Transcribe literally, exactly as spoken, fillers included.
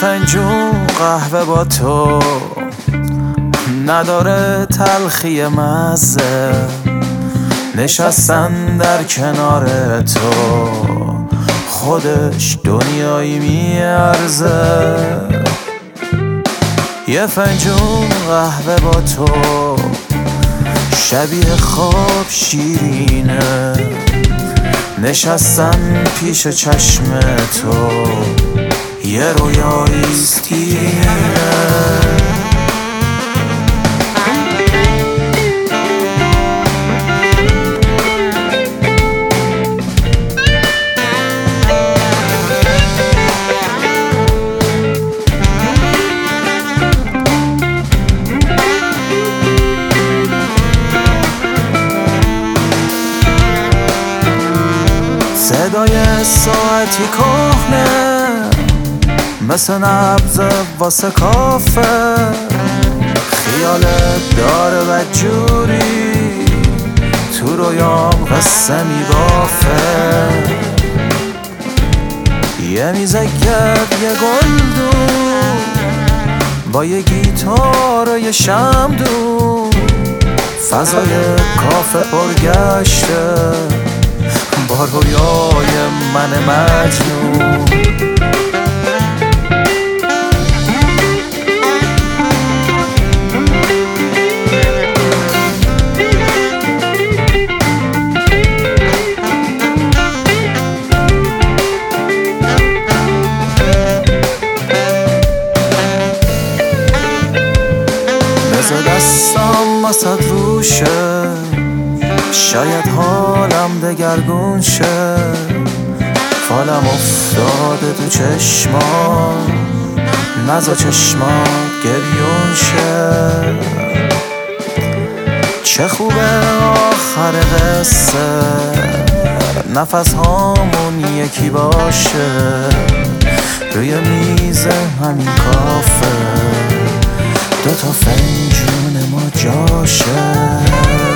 فنجون قهوه با تو نداره تلخی مزه، نشستن در کنار تو خودش دنیایی میارزه. یه فنجون قهوه با تو شبیه خواب شیرینه، نشستن پیش چشم تو یه رویاییست تیره. صدای ساعتی کهنه مثل نبض واسه کافه، خیالت داره بدجوری تو رویام قصه میبافه. یه میزه گرد یه گلدون با یه گیتار و یه شمدون، فضای کافه پرگشته با رویای من مجنون. بذار دستم واسد روشه، شاید حالم دگرگون شه. فالم افتاده تو چشما، نزا چشمات گریون شه. چه خوبه آخر قصه نفس هامون یکی باشه، روی میز همین کافه دوتا فنجون ما جاشه.